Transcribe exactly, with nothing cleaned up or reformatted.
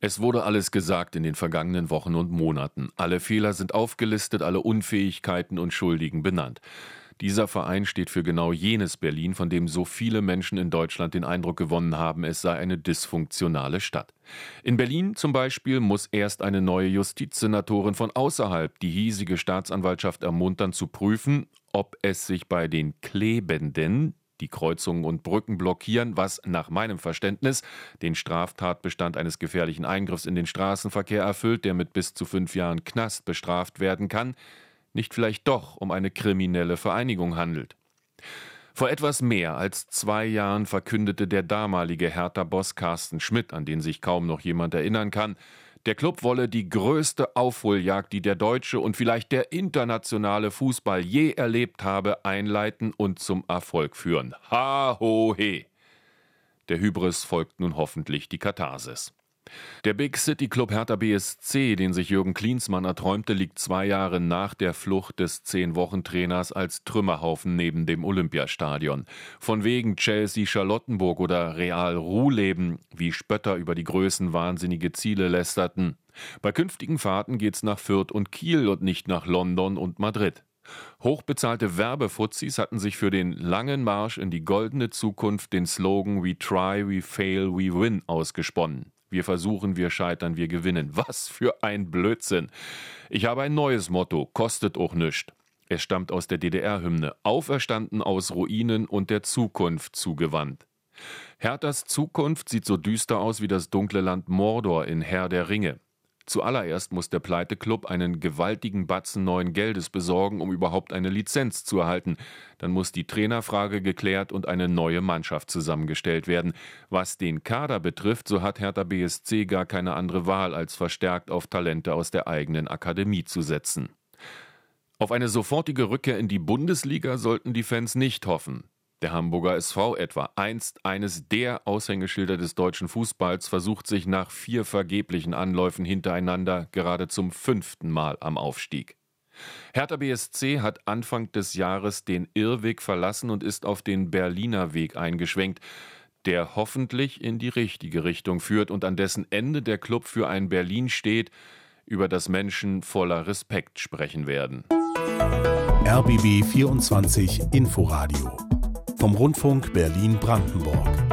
Es wurde alles gesagt in den vergangenen Wochen und Monaten. Alle Fehler sind aufgelistet, alle Unfähigkeiten und Schuldigen benannt. Dieser Verein steht für genau jenes Berlin, von dem so viele Menschen in Deutschland den Eindruck gewonnen haben, es sei eine dysfunktionale Stadt. In Berlin zum Beispiel muss erst eine neue Justizsenatorin von außerhalb die hiesige Staatsanwaltschaft ermuntern zu prüfen, ob es sich bei den Klebenden, die Kreuzungen und Brücken blockieren, was nach meinem Verständnis den Straftatbestand eines gefährlichen Eingriffs in den Straßenverkehr erfüllt, der mit bis zu fünf Jahren Knast bestraft werden kann, nicht vielleicht doch um eine kriminelle Vereinigung handelt. Vor etwas mehr als zwei Jahren verkündete der damalige Hertha-Boss Carsten Schmidt, an den sich kaum noch jemand erinnern kann, der Club wolle die größte Aufholjagd, die der deutsche und vielleicht der internationale Fußball je erlebt habe, einleiten und zum Erfolg führen. Ha, ho, he. Der Hybris folgt nun hoffentlich die Katharsis. Der Big City Club Hertha B S C, den sich Jürgen Klinsmann erträumte, liegt zwei Jahre nach der Flucht des Zehn-Wochen-Trainers als Trümmerhaufen neben dem Olympiastadion. Von wegen Chelsea Charlottenburg oder Real Ruhleben, wie Spötter über die größenwahnsinnige Ziele lästerten. Bei künftigen Fahrten geht's nach Fürth und Kiel und nicht nach London und Madrid. Hochbezahlte Werbefuzis hatten sich für den langen Marsch in die goldene Zukunft den Slogan We try, we fail, we win ausgesponnen. Wir versuchen, wir scheitern, wir gewinnen. Was für ein Blödsinn. Ich habe ein neues Motto, kostet auch nischt. Es stammt aus der D D R-Hymne, auferstanden aus Ruinen und der Zukunft zugewandt. Herthas Zukunft sieht so düster aus wie das dunkle Land Mordor in Herr der Ringe. Zuallererst muss der Pleite-Club einen gewaltigen Batzen neuen Geldes besorgen, um überhaupt eine Lizenz zu erhalten. Dann muss die Trainerfrage geklärt und eine neue Mannschaft zusammengestellt werden. Was den Kader betrifft, so hat Hertha B S C gar keine andere Wahl, als verstärkt auf Talente aus der eigenen Akademie zu setzen. Auf eine sofortige Rückkehr in die Bundesliga sollten die Fans nicht hoffen. Der Hamburger S V etwa, einst eines der Aushängeschilder des deutschen Fußballs, versucht sich nach vier vergeblichen Anläufen hintereinander gerade zum fünften Mal am Aufstieg. Hertha B S C hat Anfang des Jahres den Irrweg verlassen und ist auf den Berliner Weg eingeschwenkt, der hoffentlich in die richtige Richtung führt und an dessen Ende der Club für ein Berlin steht, über das Menschen voller Respekt sprechen werden. R B B vierundzwanzig Inforadio vom Rundfunk Berlin-Brandenburg.